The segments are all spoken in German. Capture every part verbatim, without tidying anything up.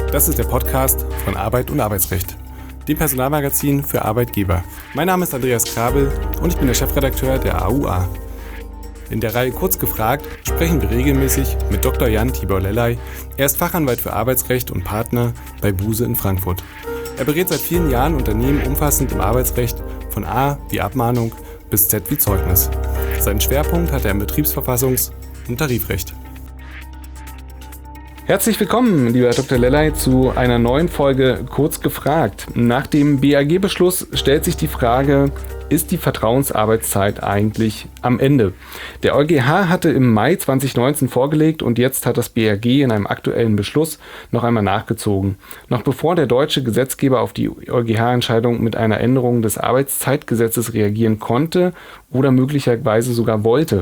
Das ist der Podcast von Arbeit und Arbeitsrecht, dem Personalmagazin für Arbeitgeber. Mein Name ist Andreas Krabel und ich bin der Chefredakteur der A U A. In der Reihe Kurz gefragt sprechen wir regelmäßig mit Doktor Jan Tibor Lellay. Er ist Fachanwalt für Arbeitsrecht und Partner bei Buse in Frankfurt. Er berät seit vielen Jahren Unternehmen umfassend im Arbeitsrecht, von A wie Abmahnung bis Z wie Zeugnis. Seinen Schwerpunkt hat er im Betriebsverfassungs- und Tarifrecht. Herzlich willkommen, lieber Herr Doktor Lellay, zu einer neuen Folge Kurz gefragt. Nach dem B A G-Beschluss stellt sich die Frage, ist die Vertrauensarbeitszeit eigentlich am Ende? Der EuGH hatte im Mai zwanzig neunzehn vorgelegt und jetzt hat das B A G in einem aktuellen Beschluss noch einmal nachgezogen. Noch bevor der deutsche Gesetzgeber auf die EuGH-Entscheidung mit einer Änderung des Arbeitszeitgesetzes reagieren konnte oder möglicherweise sogar wollte.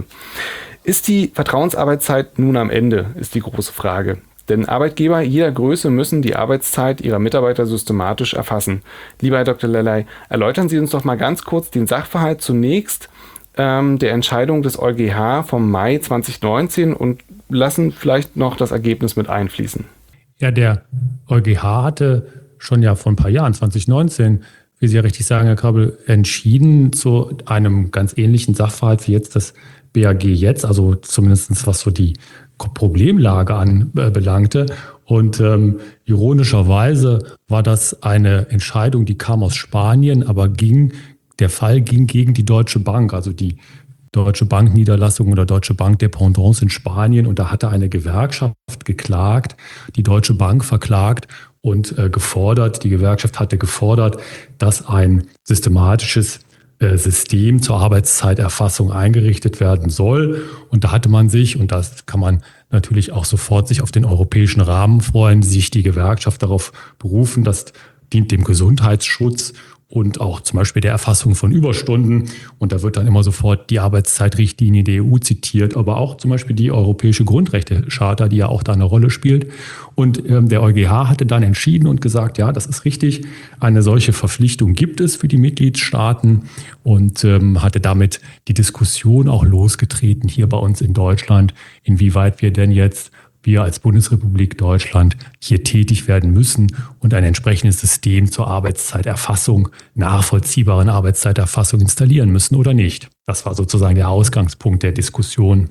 Ist die Vertrauensarbeitszeit nun am Ende, ist die große Frage. Denn Arbeitgeber jeder Größe müssen die Arbeitszeit ihrer Mitarbeiter systematisch erfassen. Lieber Herr Doktor Lellay, erläutern Sie uns doch mal ganz kurz den Sachverhalt zunächst ähm, der Entscheidung des EuGH vom Mai zwanzig neunzehn und lassen vielleicht noch das Ergebnis mit einfließen. Ja, der EuGH hatte schon ja vor ein paar Jahren, zwanzig neunzehn, wie Sie ja richtig sagen, Herr Krabel, entschieden zu einem ganz ähnlichen Sachverhalt wie jetzt das B A G jetzt, also zumindest was so die Problemlage anbelangte. Und ähm, ironischerweise war das eine Entscheidung, die kam aus Spanien, aber ging, der Fall ging gegen die Deutsche Bank, also die Deutsche Bank-Niederlassung oder Deutsche Bank-Dependance in Spanien. Und da hatte eine Gewerkschaft geklagt, die Deutsche Bank verklagt und äh, gefordert, die Gewerkschaft hatte gefordert, dass ein systematisches System zur Arbeitszeiterfassung eingerichtet werden soll. Und da hatte man sich, und das kann man natürlich auch sofort sich auf den europäischen Rahmen freuen, sich die Gewerkschaft darauf berufen, das dient dem Gesundheitsschutz und auch zum Beispiel der Erfassung von Überstunden. Und da wird dann immer sofort die Arbeitszeitrichtlinie der E U zitiert, aber auch zum Beispiel die Europäische Grundrechtecharta, die ja auch da eine Rolle spielt. Und ähm, der EuGH hatte dann entschieden und gesagt, ja, das ist richtig, eine solche Verpflichtung gibt es für die Mitgliedstaaten und ähm, hatte damit die Diskussion auch losgetreten hier bei uns in Deutschland, inwieweit wir denn jetzt wir als Bundesrepublik Deutschland hier tätig werden müssen und ein entsprechendes System zur Arbeitszeiterfassung, nachvollziehbaren Arbeitszeiterfassung installieren müssen oder nicht. Das war sozusagen der Ausgangspunkt der Diskussion.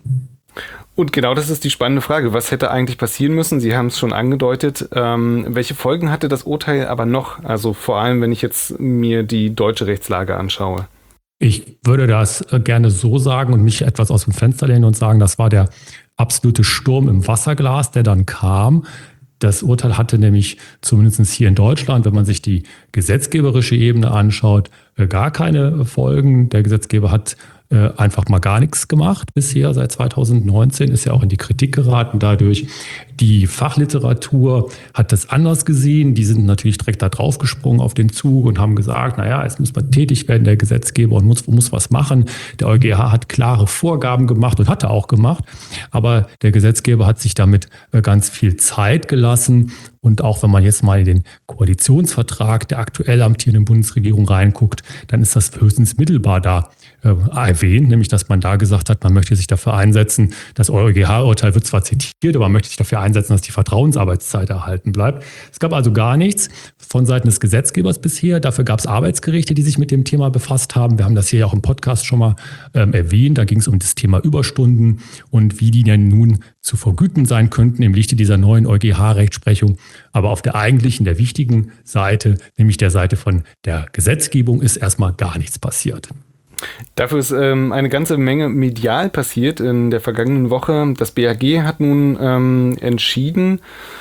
Und genau das ist die spannende Frage. Was hätte eigentlich passieren müssen? Sie haben es schon angedeutet. Ähm, welche Folgen hatte das Urteil aber noch? Also vor allem, wenn ich jetzt mir die deutsche Rechtslage anschaue. Ich würde das gerne so sagen und mich etwas aus dem Fenster lehnen und sagen, das war der absolute Sturm im Wasserglas, der dann kam. Das Urteil hatte nämlich zumindest hier in Deutschland, wenn man sich die gesetzgeberische Ebene anschaut, gar keine Folgen. Der Gesetzgeber hat einfach mal gar nichts gemacht bisher. Seit zwanzig neunzehn ist ja auch in die Kritik geraten dadurch. Die Fachliteratur hat das anders gesehen. Die sind natürlich direkt da draufgesprungen auf den Zug und haben gesagt, naja, es muss man tätig werden, der Gesetzgeber, und muss, muss was machen. Der EuGH hat klare Vorgaben gemacht und hatte auch gemacht. Aber der Gesetzgeber hat sich damit ganz viel Zeit gelassen. Und auch wenn man jetzt mal in den Koalitionsvertrag der aktuell amtierenden Bundesregierung reinguckt, dann ist das höchstens mittelbar da äh, erwähnt, nämlich dass man da gesagt hat, man möchte sich dafür einsetzen, das EuGH-Urteil wird zwar zitiert, aber man möchte sich dafür einsetzen, dass die Vertrauensarbeitszeit erhalten bleibt. Es gab also gar nichts von Seiten des Gesetzgebers bisher. Dafür gab es Arbeitsgerichte, die sich mit dem Thema befasst haben. Wir haben das hier ja auch im Podcast schon mal ähm, erwähnt. Da ging es um das Thema Überstunden und wie die denn nun zu vergüten sein könnten im Lichte dieser neuen EuGH-Rechtsprechung. Aber auf der eigentlichen, der wichtigen Seite, nämlich der Seite von der Gesetzgebung, ist erstmal gar nichts passiert. Dafür ist ähm, eine ganze Menge medial passiert in der vergangenen Woche. Das B A G hat nun ähm, entschieden.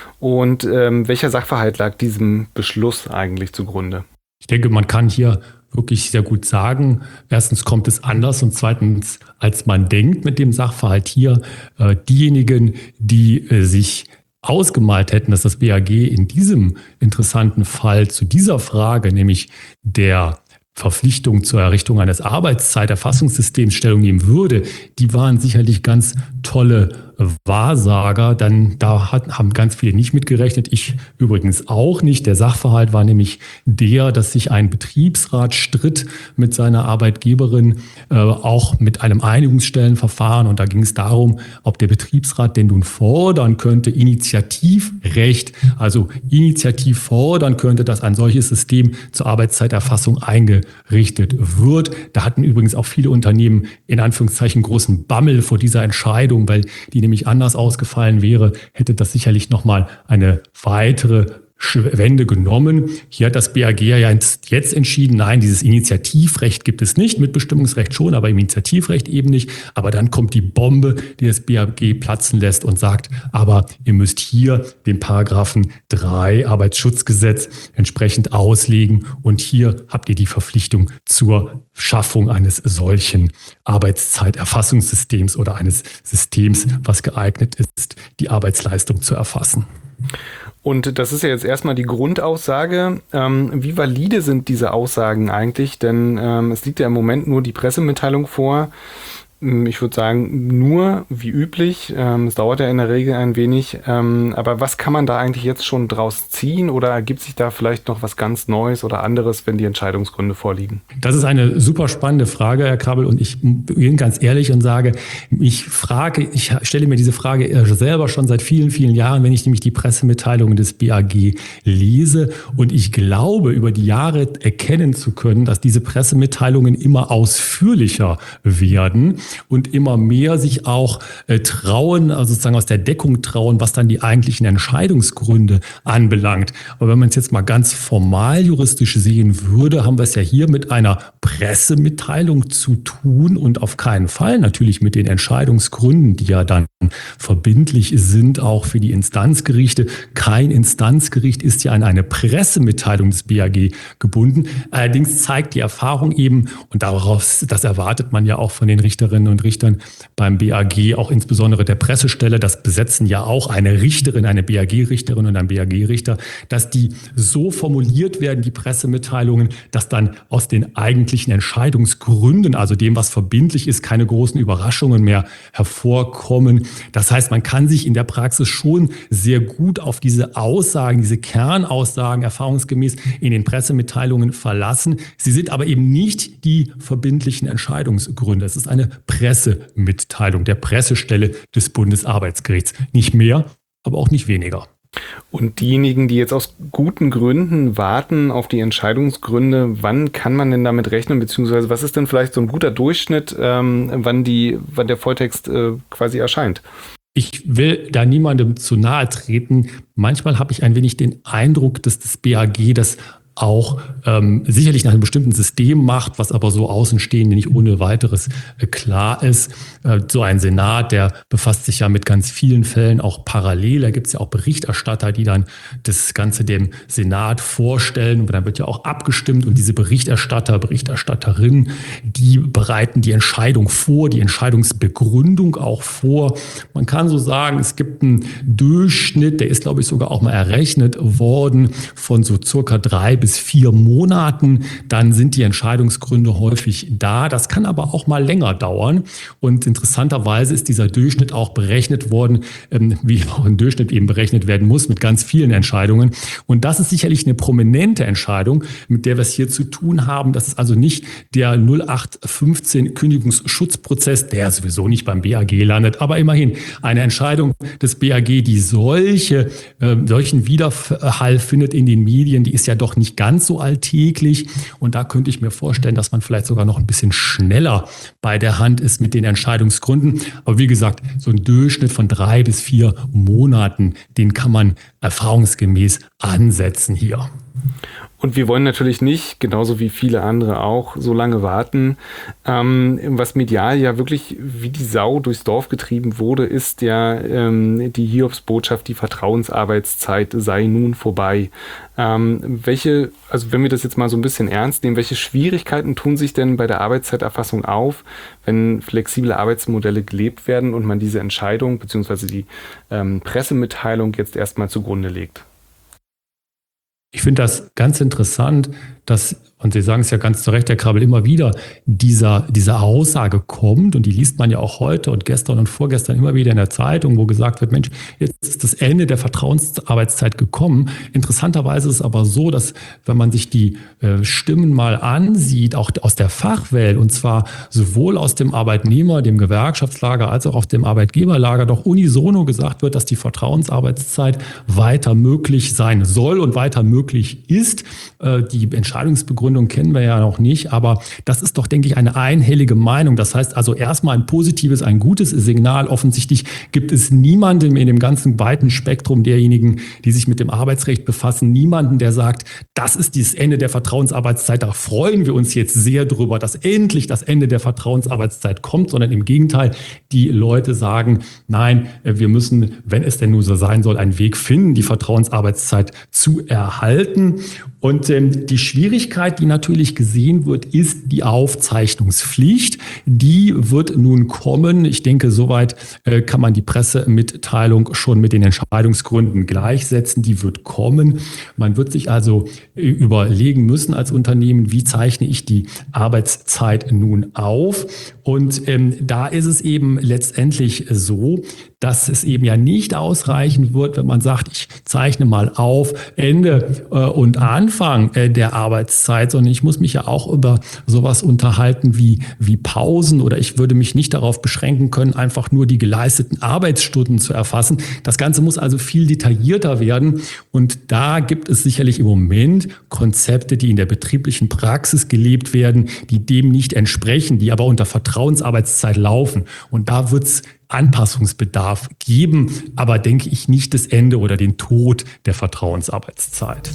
Und ähm, welcher Sachverhalt lag diesem Beschluss eigentlich zugrunde? Ich denke, man kann hier wirklich sehr gut sagen, erstens kommt es anders und zweitens, als man denkt mit dem Sachverhalt hier, äh, diejenigen, die äh, sich ausgemalt hätten, dass das B A G in diesem interessanten Fall zu dieser Frage, nämlich der Verpflichtung zur Errichtung eines Arbeitszeiterfassungssystems Stellung nehmen würde, die waren sicherlich ganz tolle Wahrsager, dann da hat, haben ganz viele nicht mitgerechnet. Ich übrigens auch nicht. Der Sachverhalt war nämlich der, dass sich ein Betriebsrat stritt mit seiner Arbeitgeberin, äh, auch mit einem Einigungsstellenverfahren. Und da ging es darum, ob der Betriebsrat denn nun fordern könnte, Initiativrecht, also initiativ fordern könnte, dass ein solches System zur Arbeitszeiterfassung eingerichtet wird. Da hatten übrigens auch viele Unternehmen in Anführungszeichen großen Bammel vor dieser Entscheidung, weil die nämlich anders ausgefallen wäre, hätte das sicherlich nochmal eine weitere Wende genommen. Hier hat das B A G ja jetzt entschieden, nein, dieses Initiativrecht gibt es nicht, Mitbestimmungsrecht schon, aber im Initiativrecht eben nicht. Aber dann kommt die Bombe, die das B A G platzen lässt und sagt, aber ihr müsst hier den Paragraphen drei Arbeitsschutzgesetz entsprechend auslegen und hier habt ihr die Verpflichtung zur Schaffung eines solchen Arbeitszeiterfassungssystems oder eines Systems, was geeignet ist, die Arbeitsleistung zu erfassen. Und das ist ja jetzt erstmal die Grundaussage. Ähm, wie valide sind diese Aussagen eigentlich? Denn ähm, es liegt ja im Moment nur die Pressemitteilung vor. Ich würde sagen, nur wie üblich. Ähm, es dauert ja in der Regel ein wenig. Ähm, aber was kann man da eigentlich jetzt schon draus ziehen? Oder ergibt sich da vielleicht noch was ganz Neues oder anderes, wenn die Entscheidungsgründe vorliegen? Das ist eine super spannende Frage, Herr Krabbel. Und ich bin ganz ehrlich und sage, ich frage, ich stelle mir diese Frage selber schon seit vielen, vielen Jahren, wenn ich nämlich die Pressemitteilungen des B A G lese. Und ich glaube, über die Jahre erkennen zu können, dass diese Pressemitteilungen immer ausführlicher werden und immer mehr sich auch äh, trauen, also sozusagen aus der Deckung trauen, was dann die eigentlichen Entscheidungsgründe anbelangt. Aber wenn man es jetzt mal ganz formal juristisch sehen würde, haben wir es ja hier mit einer Pressemitteilung zu tun und auf keinen Fall natürlich mit den Entscheidungsgründen, die ja dann verbindlich sind, auch für die Instanzgerichte. Kein Instanzgericht ist ja an eine Pressemitteilung des B A G gebunden. Allerdings zeigt die Erfahrung eben, und daraus, das erwartet man ja auch von den Richterinnen und Richtern beim B A G, auch insbesondere der Pressestelle, das besetzen ja auch eine Richterin, eine B A G-Richterin und ein B A G-Richter, dass die so formuliert werden, die Pressemitteilungen, dass dann aus den eigentlichen Entscheidungsgründen, also dem, was verbindlich ist, keine großen Überraschungen mehr hervorkommen. Das heißt, man kann sich in der Praxis schon sehr gut auf diese Aussagen, diese Kernaussagen erfahrungsgemäß in den Pressemitteilungen verlassen. Sie sind aber eben nicht die verbindlichen Entscheidungsgründe. Es ist eine Pressemitteilung der Pressestelle des Bundesarbeitsgerichts. Nicht mehr, aber auch nicht weniger. Und diejenigen, die jetzt aus guten Gründen warten auf die Entscheidungsgründe, wann kann man denn damit rechnen, beziehungsweise was ist denn vielleicht so ein guter Durchschnitt, ähm, wann die, wann der Volltext äh, quasi erscheint? Ich will da niemandem zu nahe treten. Manchmal habe ich ein wenig den Eindruck, dass das B A G das auch ähm, sicherlich nach einem bestimmten System macht, was aber so Außenstehende nicht ohne weiteres äh, klar ist. Äh, so ein Senat, der befasst sich ja mit ganz vielen Fällen auch parallel. Da gibt es ja auch Berichterstatter, die dann das Ganze dem Senat vorstellen. Und dann wird ja auch abgestimmt. Und diese Berichterstatter, Berichterstatterinnen, die bereiten die Entscheidung vor, die Entscheidungsbegründung auch vor. Man kann so sagen, es gibt einen Durchschnitt, der ist, glaube ich, sogar auch mal errechnet worden, von so circa drei bis vier Monaten, dann sind die Entscheidungsgründe häufig da. Das kann aber auch mal länger dauern. Und interessanterweise ist dieser Durchschnitt auch berechnet worden, wie auch ein Durchschnitt eben berechnet werden muss, mit ganz vielen Entscheidungen. Und das ist sicherlich eine prominente Entscheidung, mit der wir es hier zu tun haben. Das ist also nicht der null acht fünfzehn Kündigungsschutzprozess, der sowieso nicht beim B A G landet, aber immerhin eine Entscheidung des B A G, die solche, äh, solchen Widerhall findet in den Medien, die ist ja doch nicht ganz so alltäglich. Und da könnte ich mir vorstellen, dass man vielleicht sogar noch ein bisschen schneller bei der Hand ist mit den Entscheidungsgründen. Aber wie gesagt, so ein Durchschnitt von drei bis vier Monaten, den kann man erfahrungsgemäß ansetzen hier. Und wir wollen natürlich nicht, genauso wie viele andere auch, so lange warten. Ähm, was medial ja wirklich wie die Sau durchs Dorf getrieben wurde, ist ja ähm, die Hiobsbotschaft, die Vertrauensarbeitszeit sei nun vorbei. Ähm, welche, also wenn wir das jetzt mal so ein bisschen ernst nehmen, welche Schwierigkeiten tun sich denn bei der Arbeitszeiterfassung auf, wenn flexible Arbeitsmodelle gelebt werden und man diese Entscheidung bzw. die ähm, Pressemitteilung jetzt erstmal zugrunde legt? Ich finde das ganz interessant, dass und Sie sagen es ja ganz zu Recht, Herr Krabbel, immer wieder, dieser, diese Aussage kommt, und die liest man ja auch heute und gestern und vorgestern immer wieder in der Zeitung, wo gesagt wird, Mensch, jetzt ist das Ende der Vertrauensarbeitszeit gekommen. Interessanterweise ist es aber so, dass wenn man sich die äh, Stimmen mal ansieht, auch aus der Fachwelt, und zwar sowohl aus dem Arbeitnehmer, dem Gewerkschaftslager, als auch aus dem Arbeitgeberlager, doch unisono gesagt wird, dass die Vertrauensarbeitszeit weiter möglich sein soll und weiter möglich ist. Äh, die Entscheidungsbegründung kennen wir ja noch nicht, aber das ist doch, denke ich, eine einhellige Meinung. Das heißt also erstmal ein positives, ein gutes Signal. Offensichtlich gibt es niemanden in dem ganzen weiten Spektrum derjenigen, die sich mit dem Arbeitsrecht befassen, niemanden, der sagt, das ist das Ende der Vertrauensarbeitszeit, da freuen wir uns jetzt sehr drüber, dass endlich das Ende der Vertrauensarbeitszeit kommt, sondern im Gegenteil, die Leute sagen, nein, wir müssen, wenn es denn nur so sein soll, einen Weg finden, die Vertrauensarbeitszeit zu erhalten. Und ähm, die Schwierigkeit, die natürlich gesehen wird, ist die Aufzeichnungspflicht. Die wird nun kommen. Ich denke, soweit äh, kann man die Pressemitteilung schon mit den Entscheidungsgründen gleichsetzen. Die wird kommen. Man wird sich also äh, überlegen müssen als Unternehmen, wie zeichne ich die Arbeitszeit nun auf? Und ähm, da ist es eben letztendlich so, dass es eben ja nicht ausreichen wird, wenn man sagt, ich zeichne mal auf Ende äh, und Anfang äh, der Arbeitszeit, sondern ich muss mich ja auch über sowas unterhalten wie, wie Pausen, oder ich würde mich nicht darauf beschränken können, einfach nur die geleisteten Arbeitsstunden zu erfassen. Das Ganze muss also viel detaillierter werden, und da gibt es sicherlich im Moment Konzepte, die in der betrieblichen Praxis gelebt werden, die dem nicht entsprechen, die aber unter Vertrauensarbeitszeit laufen, und da wird es Anpassungsbedarf geben, aber denke ich nicht das Ende oder den Tod der Vertrauensarbeitszeit.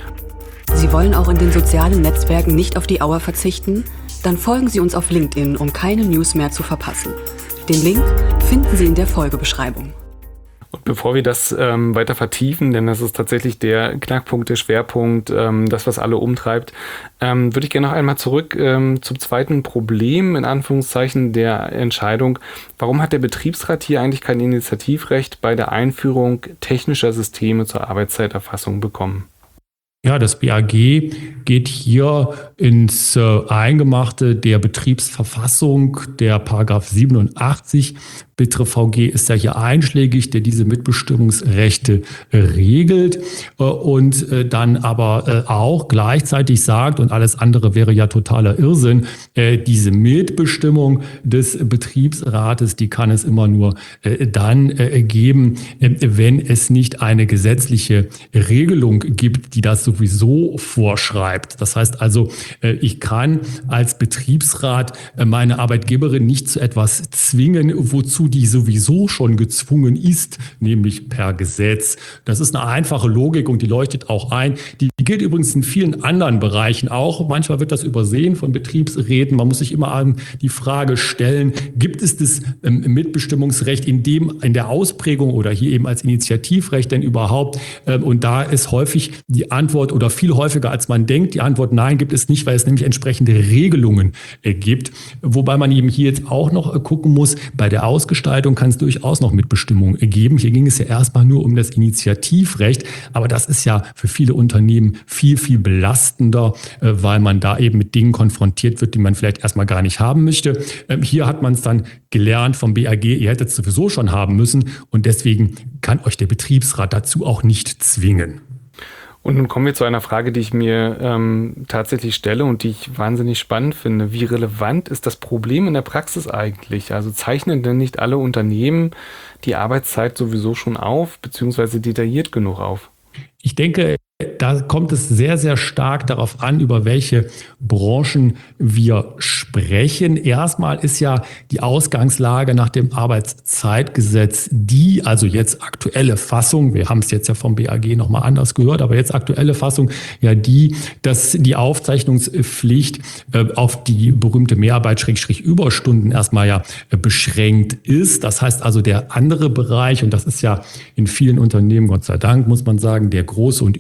Sie wollen auch in den sozialen Netzwerken nicht auf die Auer verzichten? Dann folgen Sie uns auf LinkedIn, um keine News mehr zu verpassen. Den Link finden Sie in der Folgebeschreibung. Und bevor wir das ähm, weiter vertiefen, denn das ist tatsächlich der Knackpunkt, der Schwerpunkt, ähm, das, was alle umtreibt, ähm, würde ich gerne noch einmal zurück ähm, zum zweiten Problem, in Anführungszeichen, der Entscheidung. Warum hat der Betriebsrat hier eigentlich kein Initiativrecht bei der Einführung technischer Systeme zur Arbeitszeiterfassung bekommen? Ja, das B A G geht hier ins äh, Eingemachte der Betriebsverfassung, der Paragraph siebenundachtzig. B T R V G ist ja hier einschlägig, der diese Mitbestimmungsrechte äh, regelt äh, und äh, dann aber äh, auch gleichzeitig sagt, und alles andere wäre ja totaler Irrsinn, äh, diese Mitbestimmung des Betriebsrates, die kann es immer nur äh, dann äh, geben, äh, wenn es nicht eine gesetzliche Regelung gibt, die das sowieso vorschreibt. Das heißt also, äh, ich kann als Betriebsrat äh, meine Arbeitgeberin nicht zu etwas zwingen, wozu die sowieso schon gezwungen ist, nämlich per Gesetz. Das ist eine einfache Logik und die leuchtet auch ein. Die gilt übrigens in vielen anderen Bereichen auch. Manchmal wird das übersehen von Betriebsräten. Man muss sich immer an die Frage stellen, gibt es das ähm, Mitbestimmungsrecht in dem, in der Ausprägung oder hier eben als Initiativrecht denn überhaupt? Ähm, und da ist häufig die Antwort oder viel häufiger als man denkt, die Antwort nein, gibt es nicht, weil es nämlich entsprechende Regelungen äh, gibt. Wobei man eben hier jetzt auch noch äh, gucken muss, bei der Ausgestaltung kann es durchaus noch Mitbestimmung geben. Hier ging es ja erstmal nur um das Initiativrecht, aber das ist ja für viele Unternehmen viel, viel belastender, weil man da eben mit Dingen konfrontiert wird, die man vielleicht erstmal gar nicht haben möchte. Hier hat man es dann gelernt vom B A G, ihr hättet es sowieso schon haben müssen, und deswegen kann euch der Betriebsrat dazu auch nicht zwingen. Und nun kommen wir zu einer Frage, die ich mir ähm, tatsächlich stelle und die ich wahnsinnig spannend finde. Wie relevant ist das Problem in der Praxis eigentlich? Also zeichnen denn nicht alle Unternehmen die Arbeitszeit sowieso schon auf, beziehungsweise detailliert genug auf? Ich denke, da kommt es sehr, sehr stark darauf an, über welche Branchen wir sprechen. Erstmal ist ja die Ausgangslage nach dem Arbeitszeitgesetz die, also jetzt aktuelle Fassung, wir haben es jetzt ja vom B A G nochmal anders gehört, aber jetzt aktuelle Fassung ja die, dass die Aufzeichnungspflicht äh, auf die berühmte Mehrarbeit Schrägstrich Überstunden erstmal ja äh, beschränkt ist. Das heißt also der andere Bereich, und das ist ja in vielen Unternehmen, Gott sei Dank, muss man sagen, der große und überwiegende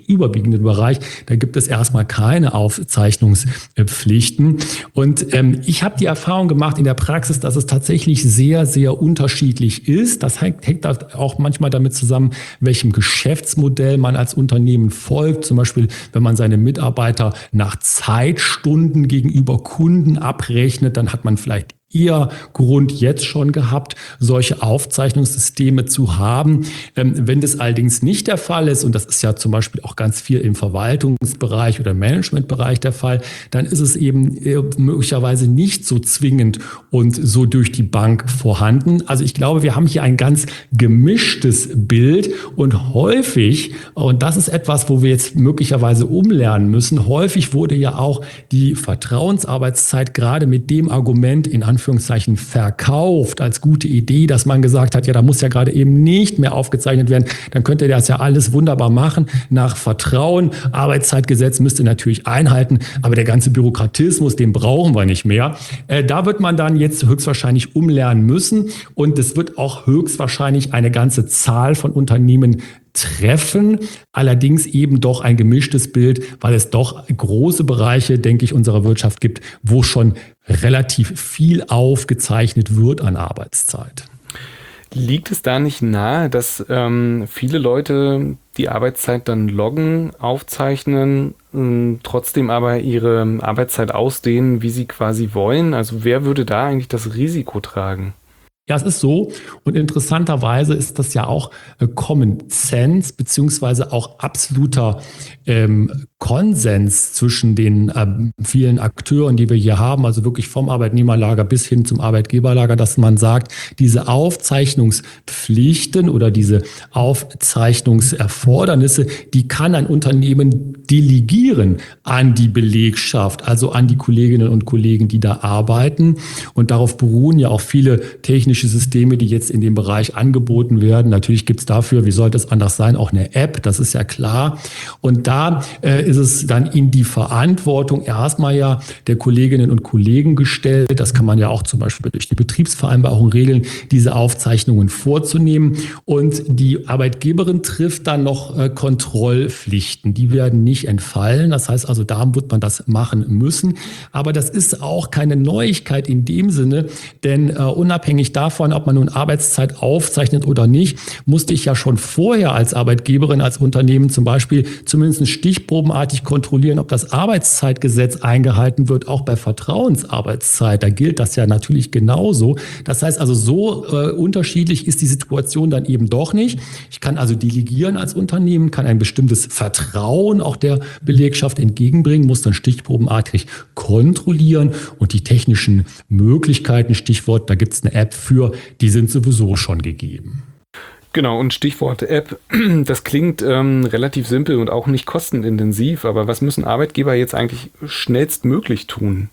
vorliegenden Bereich, da gibt es erstmal keine Aufzeichnungspflichten. Und ähm, ich habe die Erfahrung gemacht in der Praxis, dass es tatsächlich sehr, sehr unterschiedlich ist. Das hängt, hängt auch manchmal damit zusammen, welchem Geschäftsmodell man als Unternehmen folgt. Zum Beispiel, wenn man seine Mitarbeiter nach Zeitstunden gegenüber Kunden abrechnet, dann hat man vielleicht eher Grund jetzt schon gehabt, solche Aufzeichnungssysteme zu haben. Ähm, wenn das allerdings nicht der Fall ist, und das ist ja zum Beispiel auch ganz viel im Verwaltungsbereich oder Managementbereich der Fall, dann ist es eben äh, möglicherweise nicht so zwingend und so durch die Bank vorhanden. Also ich glaube, wir haben hier ein ganz gemischtes Bild und häufig, und das ist etwas, wo wir jetzt möglicherweise umlernen müssen, häufig wurde ja auch die Vertrauensarbeitszeit gerade mit dem Argument in Anführungszeichen verkauft als gute Idee, dass man gesagt hat, ja, da muss ja gerade eben nicht mehr aufgezeichnet werden, dann könnt ihr das ja alles wunderbar machen. Nach Vertrauen, Arbeitszeitgesetz müsst ihr natürlich einhalten, aber der ganze Bürokratismus, den brauchen wir nicht mehr. Äh, da wird man dann jetzt höchstwahrscheinlich umlernen müssen und es wird auch höchstwahrscheinlich eine ganze Zahl von Unternehmen treffen, allerdings eben doch ein gemischtes Bild, weil es doch große Bereiche, denke ich, unserer Wirtschaft gibt, wo schon relativ viel aufgezeichnet wird an Arbeitszeit. Liegt es da nicht nahe, dass ähm, viele Leute die Arbeitszeit dann loggen, aufzeichnen, ähm, trotzdem aber ihre Arbeitszeit ausdehnen, wie sie quasi wollen? Also wer würde da eigentlich das Risiko tragen? Ja, es ist so. Und interessanterweise ist das ja auch äh, Common Sense beziehungsweise auch absoluter ähm, Konsens zwischen den ähm, vielen Akteuren, die wir hier haben, also wirklich vom Arbeitnehmerlager bis hin zum Arbeitgeberlager, dass man sagt, diese Aufzeichnungspflichten oder diese Aufzeichnungserfordernisse, die kann ein Unternehmen delegieren an die Belegschaft, also an die Kolleginnen und Kollegen, die da arbeiten. Und darauf beruhen ja auch viele technische Systeme, die jetzt in dem Bereich angeboten werden. Natürlich gibt es dafür, wie sollte es anders sein, auch eine App, das ist ja klar. Und da äh, ist es dann in die Verantwortung erstmal ja der Kolleginnen und Kollegen gestellt. Das kann man ja auch zum Beispiel durch die Betriebsvereinbarung regeln, diese Aufzeichnungen vorzunehmen. Und die Arbeitgeberin trifft dann noch äh, Kontrollpflichten. Die werden nicht entfallen. Das heißt also, da wird man das machen müssen. Aber das ist auch keine Neuigkeit in dem Sinne, denn äh, unabhängig davon, ob man nun Arbeitszeit aufzeichnet oder nicht, musste ich ja schon vorher als Arbeitgeberin, als Unternehmen zum Beispiel zumindest stichprobenartig kontrollieren, ob das Arbeitszeitgesetz eingehalten wird, auch bei Vertrauensarbeitszeit. Da gilt das ja natürlich genauso. Das heißt also, so äh, unterschiedlich ist die Situation dann eben doch nicht. Ich kann also delegieren als Unternehmen, kann ein bestimmtes Vertrauen auch der Belegschaft entgegenbringen, muss dann stichprobenartig kontrollieren und die technischen Möglichkeiten, Stichwort, da gibt es eine App für, die sind sowieso schon gegeben. Genau, und Stichwort App, das klingt ähm, relativ simpel und auch nicht kostenintensiv, aber was müssen Arbeitgeber jetzt eigentlich schnellstmöglich tun?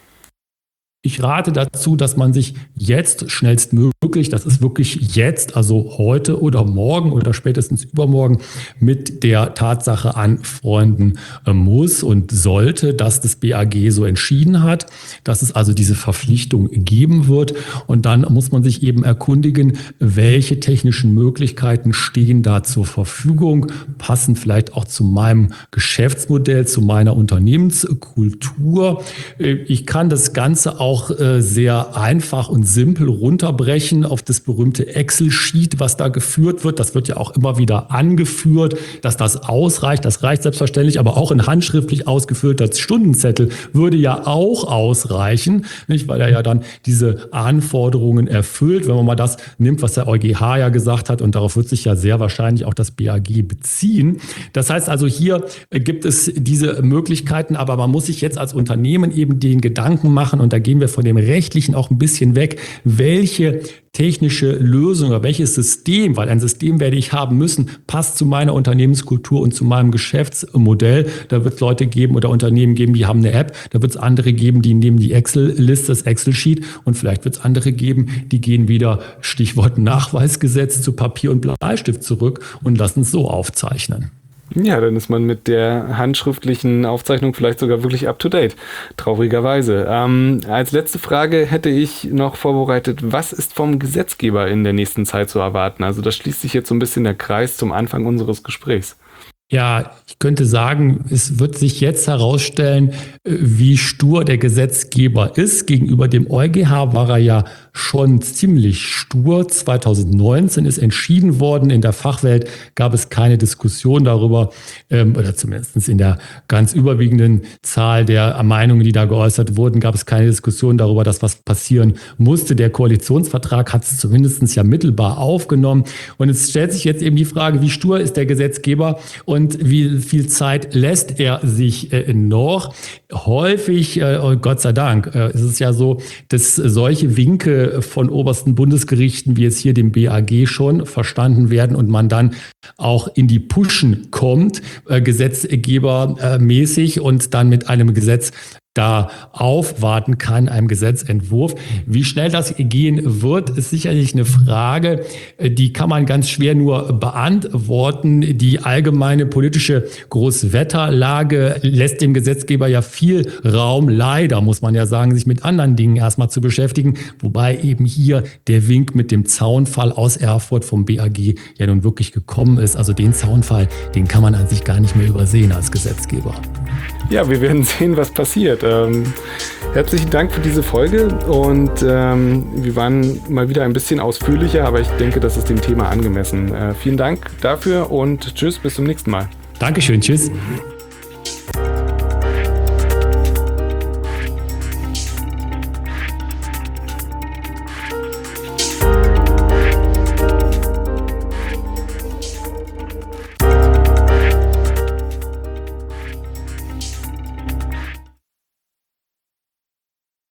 Ich rate dazu, dass man sich jetzt schnellstmöglich, das ist wirklich jetzt, also heute oder morgen oder spätestens übermorgen, mit der Tatsache anfreunden muss und sollte, dass das B A G so entschieden hat, dass es also diese Verpflichtung geben wird. Und dann muss man sich eben erkundigen, welche technischen Möglichkeiten stehen da zur Verfügung, passen vielleicht auch zu meinem Geschäftsmodell, zu meiner Unternehmenskultur. Ich kann das Ganze auch auch sehr einfach und simpel runterbrechen auf das berühmte Excel-Sheet, was da geführt wird. Das wird ja auch immer wieder angeführt, dass das ausreicht. Das reicht selbstverständlich, aber auch ein handschriftlich ausgefüllter Stundenzettel würde ja auch ausreichen, nicht? Weil er ja dann diese Anforderungen erfüllt. Wenn man mal das nimmt, was der EuGH ja gesagt hat, und darauf wird sich ja sehr wahrscheinlich auch das B A G beziehen. Das heißt also, hier gibt es diese Möglichkeiten, aber man muss sich jetzt als Unternehmen eben den Gedanken machen, und da gehen wir von dem Rechtlichen auch ein bisschen weg, welche technische Lösung oder welches System, weil ein System werde ich haben müssen, passt zu meiner Unternehmenskultur und zu meinem Geschäftsmodell. Da wird es Leute geben oder Unternehmen geben, die haben eine App. Da wird es andere geben, die nehmen die Excel-Liste, das Excel-Sheet, und vielleicht wird es andere geben, die gehen wieder, Stichwort Nachweisgesetz, zu Papier und Bleistift zurück und lassen es so aufzeichnen. Ja, dann ist man mit der handschriftlichen Aufzeichnung vielleicht sogar wirklich up-to-date, traurigerweise. Ähm, als letzte Frage hätte ich noch vorbereitet, was ist vom Gesetzgeber in der nächsten Zeit zu erwarten? Also das schließt sich jetzt so ein bisschen der Kreis zum Anfang unseres Gesprächs. Ja, ich könnte sagen, es wird sich jetzt herausstellen, wie stur der Gesetzgeber ist. Gegenüber dem EuGH war er ja schon ziemlich stur. zweitausendneunzehn ist entschieden worden. In der Fachwelt gab es keine Diskussion darüber, ähm, oder zumindest in der ganz überwiegenden Zahl der Meinungen, die da geäußert wurden, gab es keine Diskussion darüber, dass was passieren musste. Der Koalitionsvertrag hat es zumindest ja mittelbar aufgenommen. Und es stellt sich jetzt eben die Frage, wie stur ist der Gesetzgeber und wie viel Zeit lässt er sich äh, noch? Häufig, äh, Gott sei Dank, äh, ist es ja so, dass solche Winke von obersten Bundesgerichten, wie es hier dem B A G schon verstanden werden und man dann auch in die Pushen kommt, äh, gesetzgebermäßig und dann mit einem Gesetz da aufwarten kann, einem Gesetzentwurf. Wie schnell das gehen wird, ist sicherlich eine Frage, die kann man ganz schwer nur beantworten. Die allgemeine politische Großwetterlage lässt dem Gesetzgeber ja viel Raum, leider muss man ja sagen, sich mit anderen Dingen erstmal zu beschäftigen, wobei eben hier der Wink mit dem Zaunfall aus Erfurt vom B A G ja nun wirklich gekommen ist. Also den Zaunfall, den kann man an sich gar nicht mehr übersehen als Gesetzgeber. Ja, wir werden sehen, was passiert. Ähm, herzlichen Dank für diese Folge und ähm, wir waren mal wieder ein bisschen ausführlicher, aber ich denke, das ist dem Thema angemessen. Äh, vielen Dank dafür und tschüss, bis zum nächsten Mal. Dankeschön, tschüss.